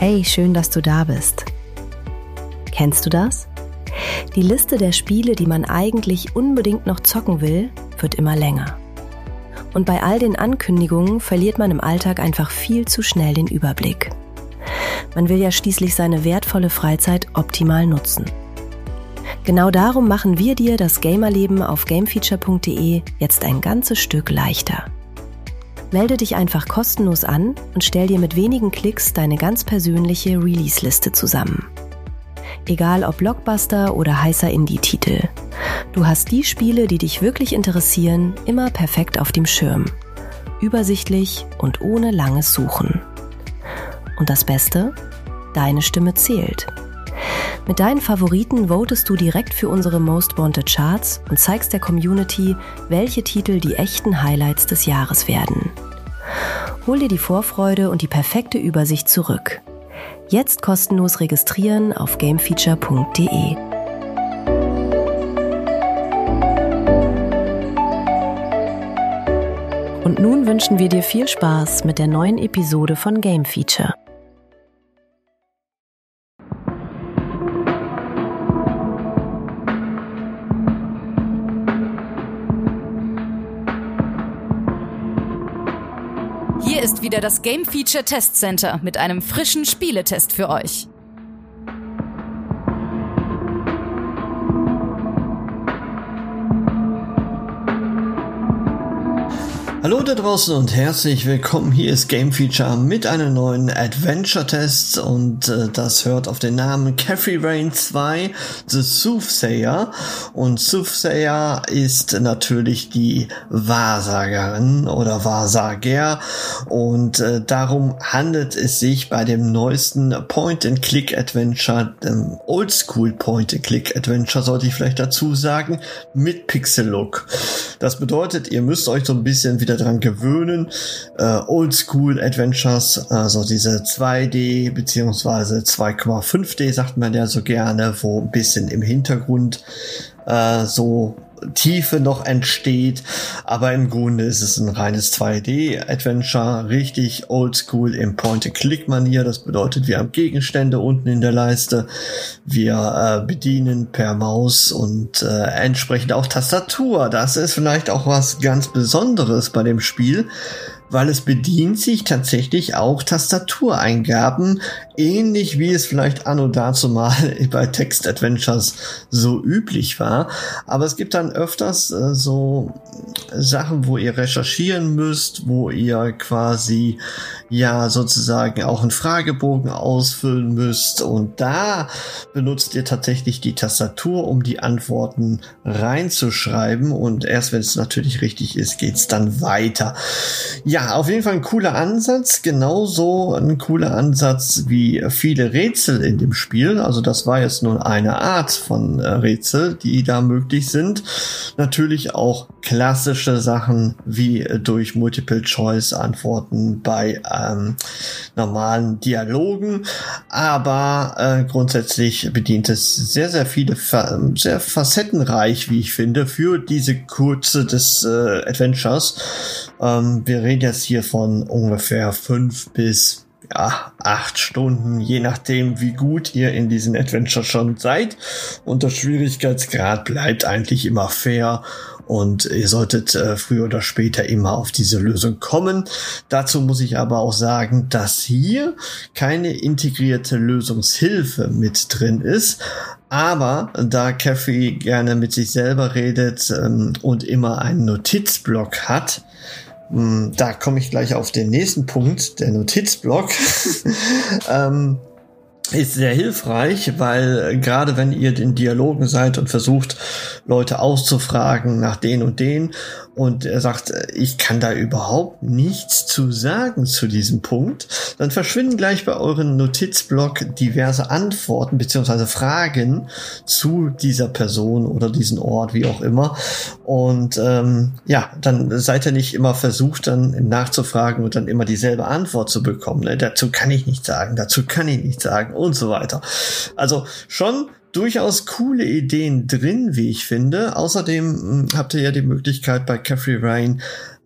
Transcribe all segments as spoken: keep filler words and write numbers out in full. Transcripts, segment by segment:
Hey, schön, dass du da bist. Kennst du das? Die Liste der Spiele, die man eigentlich unbedingt noch zocken will, wird immer länger. Und bei all den Ankündigungen verliert man im Alltag einfach viel zu schnell den Überblick. Man will ja schließlich seine wertvolle Freizeit optimal nutzen. Genau darum machen wir dir das Gamerleben auf gamefeature punkt de jetzt ein ganzes Stück leichter. Melde dich einfach kostenlos an und stell dir mit wenigen Klicks deine ganz persönliche Release-Liste zusammen. Egal ob Blockbuster oder heißer Indie-Titel. Du hast die Spiele, die dich wirklich interessieren, immer perfekt auf dem Schirm. Übersichtlich und ohne langes Suchen. Und das Beste? Deine Stimme zählt. Mit deinen Favoriten votest du direkt für unsere Most Wanted Charts und zeigst der Community, welche Titel die echten Highlights des Jahres werden. Hol dir die Vorfreude und die perfekte Übersicht zurück. Jetzt kostenlos registrieren auf gamefeature punkt de. Und nun wünschen wir dir viel Spaß mit der neuen Episode von Game Feature. Hier ist wieder das Game Feature Test Center mit einem frischen Spieletest für euch. Hallo da draußen und herzlich willkommen. Hier ist Game Feature mit einem neuen Adventure-Test und äh, das hört auf den Namen Cathy Rain zwei, The Soothsayer. Und Soothsayer ist natürlich die Wahrsagerin oder Wahrsager und äh, darum handelt es sich bei dem neuesten Point-and-Click-Adventure, dem Oldschool Point-and-Click-Adventure sollte ich vielleicht dazu sagen, mit Pixel-Look. Das bedeutet, ihr müsst euch so ein bisschen wieder dran gewöhnen, äh, Oldschool Adventures, also diese zwei D beziehungsweise zwei Komma fünf D sagt man ja so gerne, wo ein bisschen im Hintergrund äh, so Tiefe noch entsteht, aber im Grunde ist es ein reines zwei D Adventure, richtig oldschool im Point-and-Click-Manier. Das bedeutet, wir haben Gegenstände unten in der Leiste, wir äh, bedienen per Maus und äh, entsprechend auch Tastatur. Das ist vielleicht auch was ganz Besonderes bei dem Spiel, weil es bedient sich tatsächlich auch Tastatureingaben, ähnlich wie es vielleicht anno dazu mal bei Text-Adventures so üblich war. Aber es gibt dann öfters äh, so Sachen, wo ihr recherchieren müsst, wo ihr quasi ja sozusagen auch einen Fragebogen ausfüllen müsst. Und da benutzt ihr tatsächlich die Tastatur, um die Antworten reinzuschreiben. Und erst wenn es natürlich richtig ist, geht's dann weiter. Ja, auf jeden Fall ein cooler Ansatz. Genauso ein cooler Ansatz wie viele Rätsel in dem Spiel. Also das war jetzt nur eine Art von äh, Rätsel, die da möglich sind. Natürlich auch klassische Sachen wie äh, durch Multiple-Choice-Antworten bei ähm, normalen Dialogen. Aber äh, grundsätzlich bedient es sehr, sehr viele, fa- sehr facettenreich, wie ich finde, für diese Kurze des äh, Adventures. Ähm, wir reden jetzt hier von ungefähr fünf bis ja, acht Stunden, je nachdem, wie gut ihr in diesen Adventure schon seid. Und der Schwierigkeitsgrad bleibt eigentlich immer fair. Und ihr solltet äh, früher oder später immer auf diese Lösung kommen. Dazu muss ich aber auch sagen, dass hier keine integrierte Lösungshilfe mit drin ist. Aber da Cathy gerne mit sich selber redet ähm, und immer einen Notizblock hat, da komme ich gleich auf den nächsten Punkt, der Notizblock, ähm, ist sehr hilfreich, weil gerade wenn ihr in Dialogen seid und versucht, Leute auszufragen nach den und den und er sagt, ich kann da überhaupt nichts zu sagen zu diesem Punkt, dann verschwinden gleich bei euren Notizblock diverse Antworten beziehungsweise Fragen zu dieser Person oder diesen Ort, wie auch immer. Und ähm, ja, dann seid ihr nicht immer versucht, dann nachzufragen und dann immer dieselbe Antwort zu bekommen. Ne? Dazu kann ich nichts sagen, dazu kann ich nichts sagen und so weiter. Also schon durchaus coole Ideen drin, wie ich finde. Außerdem mh, habt ihr ja die Möglichkeit bei Cathy Rain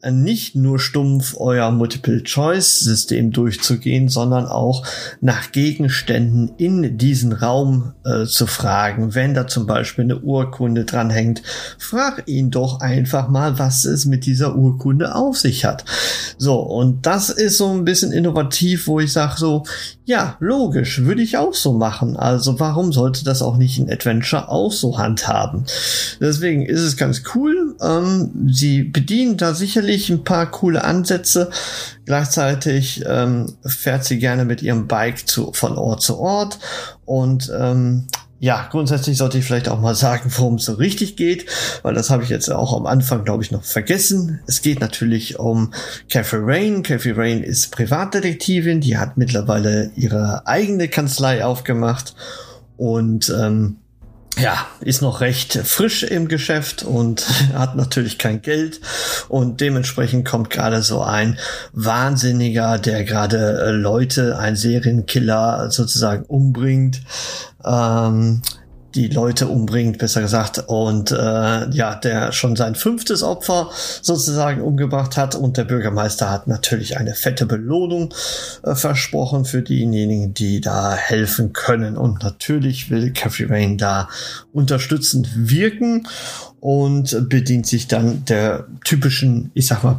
nicht nur stumpf euer Multiple-Choice-System durchzugehen, sondern auch nach Gegenständen in diesen Raum äh, zu fragen. Wenn da zum Beispiel eine Urkunde dranhängt, frag ihn doch einfach mal, was es mit dieser Urkunde auf sich hat. So, und das ist so ein bisschen innovativ, wo ich sage so, ja, logisch, würde ich auch so machen. Also warum sollte das auch nicht ein Adventure auch so handhaben? Deswegen ist es ganz cool. Ähm, sie bedienen da sicherlich ein paar coole Ansätze. Gleichzeitig ähm, fährt sie gerne mit ihrem Bike zu, von Ort zu Ort. Und ähm, ja, grundsätzlich sollte ich vielleicht auch mal sagen, worum es so richtig geht, weil das habe ich jetzt auch am Anfang, glaube ich, noch vergessen. Es geht natürlich um Kathy Rain. Kathy Rain ist Privatdetektivin, die hat mittlerweile ihre eigene Kanzlei aufgemacht und ähm, ja, ist noch recht frisch im Geschäft und hat natürlich kein Geld und dementsprechend kommt gerade so ein Wahnsinniger, der gerade äh, Leute, ein Serienkiller sozusagen umbringt, ähm, die Leute umbringt, besser gesagt, und äh, ja, der schon sein fünftes Opfer sozusagen umgebracht hat und der Bürgermeister hat natürlich eine fette Belohnung äh, versprochen für diejenigen, die da helfen können und natürlich will Kathy Rain da unterstützend wirken und bedient sich dann der typischen, ich sag mal,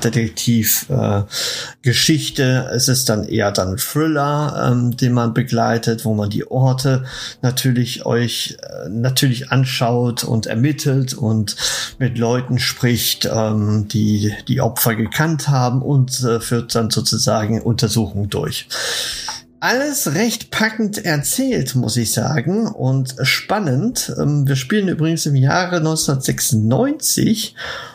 Privatdetektiv-Geschichte. Äh, es ist dann eher dann Thriller, ähm, den man begleitet, wo man die Orte natürlich euch äh, natürlich anschaut und ermittelt und mit Leuten spricht, ähm, die die Opfer gekannt haben und äh, führt dann sozusagen Untersuchungen durch. Alles recht packend erzählt, muss ich sagen, und spannend. Wir spielen übrigens im Jahre neunzehnhundertsechsundneunzig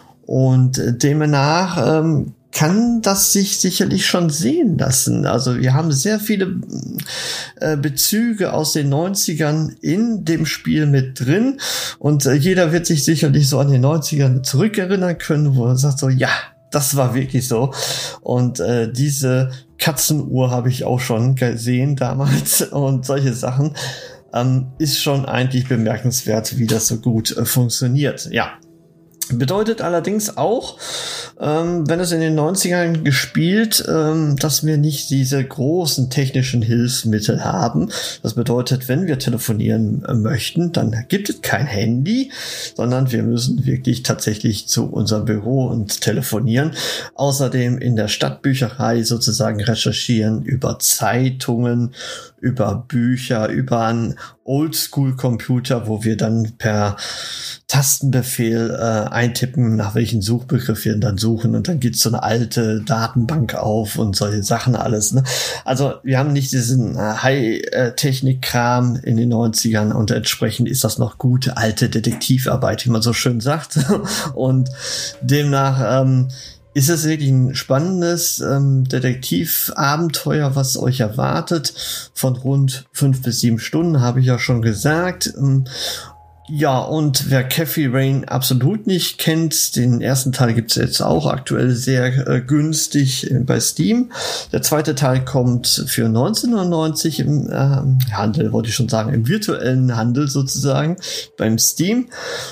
und demnach ähm, kann das sich sicherlich schon sehen lassen. Also wir haben sehr viele äh, Bezüge aus den neunzigern in dem Spiel mit drin und äh, jeder wird sich sicherlich so an den neunzigern zurückerinnern können, wo er sagt so, ja, das war wirklich so. Und äh, diese Katzenuhr habe ich auch schon gesehen damals und solche Sachen. Ähm, ist schon eigentlich bemerkenswert, wie das so gut äh, funktioniert. Ja. Bedeutet allerdings auch, ähm, wenn es in den neunzigern gespielt, ähm, dass wir nicht diese großen technischen Hilfsmittel haben. Das bedeutet, wenn wir telefonieren äh, möchten, dann gibt es kein Handy, sondern wir müssen wirklich tatsächlich zu unserem Büro und telefonieren. Außerdem in der Stadtbücherei sozusagen recherchieren über Zeitungen, über Bücher, über einen Oldschool-Computer, wo wir dann per Tastenbefehl äh, eintippen, nach welchen Suchbegriff wir dann suchen und dann gibt's so eine alte Datenbank auf und solche Sachen alles. Ne? Also wir haben nicht diesen äh, High-Technik-Kram in den neunzigern und entsprechend ist das noch gute alte Detektivarbeit, wie man so schön sagt. Und demnach ähm, ist es wirklich ein spannendes ähm, Detektivabenteuer, was euch erwartet. Von rund fünf bis sieben Stunden, habe ich ja schon gesagt. Ähm, ja, und wer Kathy Rain absolut nicht kennt, den ersten Teil gibt's jetzt auch aktuell sehr äh, günstig äh, bei Steam. Der zweite Teil kommt für neunzehnhundertneunzig im äh, Handel, wollte ich schon sagen, im virtuellen Handel sozusagen, beim Steam.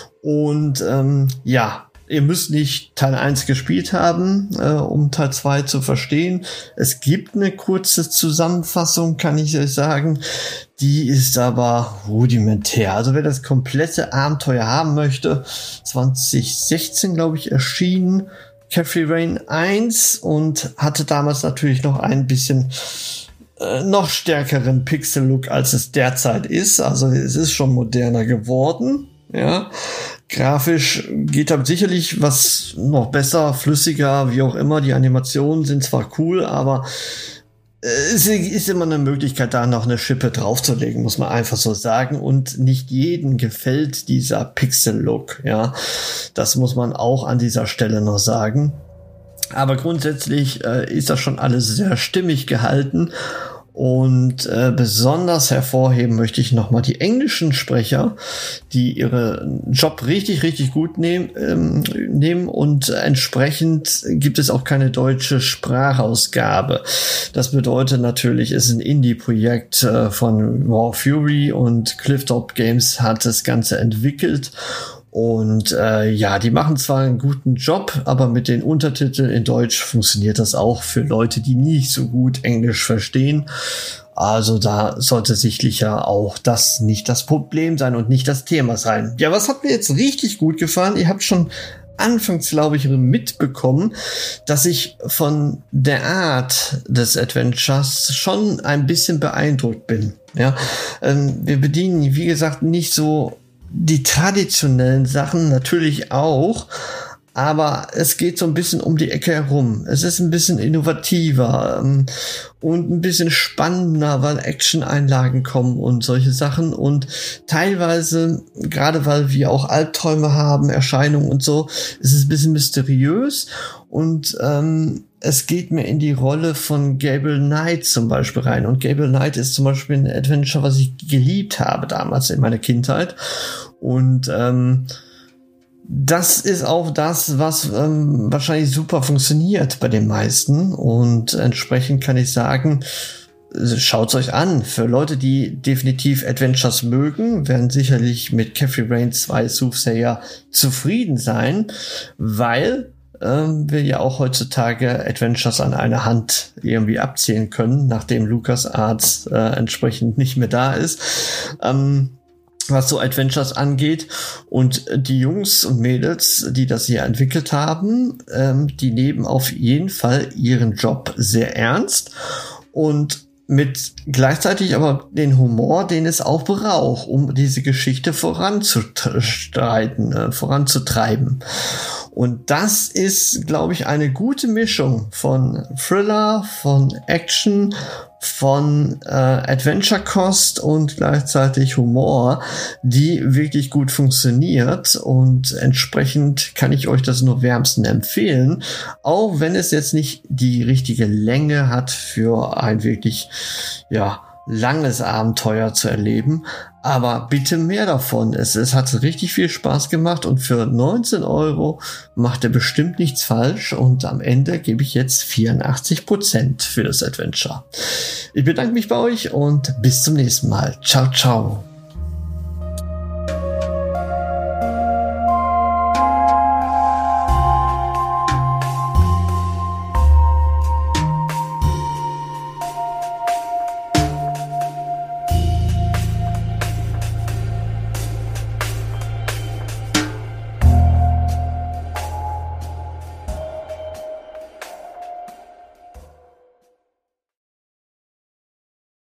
Und ähm, ja, ihr müsst nicht Teil eins gespielt haben, äh, um Teil zwei zu verstehen. Es gibt eine kurze Zusammenfassung, kann ich euch sagen. Die ist aber rudimentär. Also wer das komplette Abenteuer haben möchte, zwanzig sechzehn, glaube ich, erschienen, Kathy Rain eins und hatte damals natürlich noch ein bisschen äh, noch stärkeren Pixel-Look, als es derzeit ist. Also es ist schon moderner geworden, ja. Grafisch geht da sicherlich was noch besser, flüssiger, wie auch immer. Die Animationen sind zwar cool, aber es ist immer eine Möglichkeit, da noch eine Schippe draufzulegen, muss man einfach so sagen. Und nicht jedem gefällt dieser Pixel-Look, ja. Das muss man auch an dieser Stelle noch sagen. Aber grundsätzlich äh, ist das schon alles sehr stimmig gehalten. Und äh, besonders hervorheben möchte ich nochmal die englischen Sprecher, die ihren Job richtig, richtig gut nehm, ähm, nehmen und entsprechend gibt es auch keine deutsche Sprachausgabe. Das bedeutet natürlich, es ist ein Indie-Projekt äh, von Raw Fury und Clifftop Games hat das Ganze entwickelt. Und äh, ja, die machen zwar einen guten Job, aber mit den Untertiteln in Deutsch funktioniert das auch für Leute, die nicht so gut Englisch verstehen. Also da sollte sicherlich ja auch das nicht das Problem sein und nicht das Thema sein. Ja, was hat mir jetzt richtig gut gefallen? Ihr habt schon anfangs, glaube ich, mitbekommen, dass ich von der Art des Adventures schon ein bisschen beeindruckt bin. Ja, ähm, wir bedienen, wie gesagt, nicht so die traditionellen Sachen, natürlich auch, aber es geht so ein bisschen um die Ecke herum. Es ist ein bisschen innovativer ähm, und ein bisschen spannender, weil Action-Einlagen kommen und solche Sachen. Und teilweise, gerade weil wir auch Albträume haben, Erscheinungen und so, ist es ein bisschen mysteriös. Und ähm, es geht mir in die Rolle von Gabriel Knight zum Beispiel rein. Und Gabriel Knight ist zum Beispiel ein Adventure, was ich geliebt habe damals in meiner Kindheit. Und ähm, das ist auch das, was ähm, wahrscheinlich super funktioniert bei den meisten. Und entsprechend kann ich sagen, schaut's euch an. Für Leute, die definitiv Adventures mögen, werden sicherlich mit Cathy Rain zwei Soothsayer zufrieden sein, weil ähm, wir ja auch heutzutage Adventures an einer Hand irgendwie abzählen können, nachdem LucasArts äh, entsprechend nicht mehr da ist. Ähm, was so Adventures angeht. Und die Jungs und Mädels, die das hier entwickelt haben, ähm, die nehmen auf jeden Fall ihren Job sehr ernst und mit gleichzeitig aber den Humor, den es auch braucht, um diese Geschichte voranzustreiten, äh, voranzutreiben. Und das ist, glaube ich, eine gute Mischung von Thriller, von Action, von äh, Adventure-Kost und gleichzeitig Humor, die wirklich gut funktioniert. Und entsprechend kann ich euch das nur wärmsten empfehlen, auch wenn es jetzt nicht die richtige Länge hat für ein wirklich, ja, langes Abenteuer zu erleben, aber bitte mehr davon. Es, es hat richtig viel Spaß gemacht und für neunzehn Euro macht er bestimmt nichts falsch und am Ende gebe ich jetzt vierundachtzig Prozent für das Adventure. Ich bedanke mich bei euch und bis zum nächsten Mal. Ciao, ciao.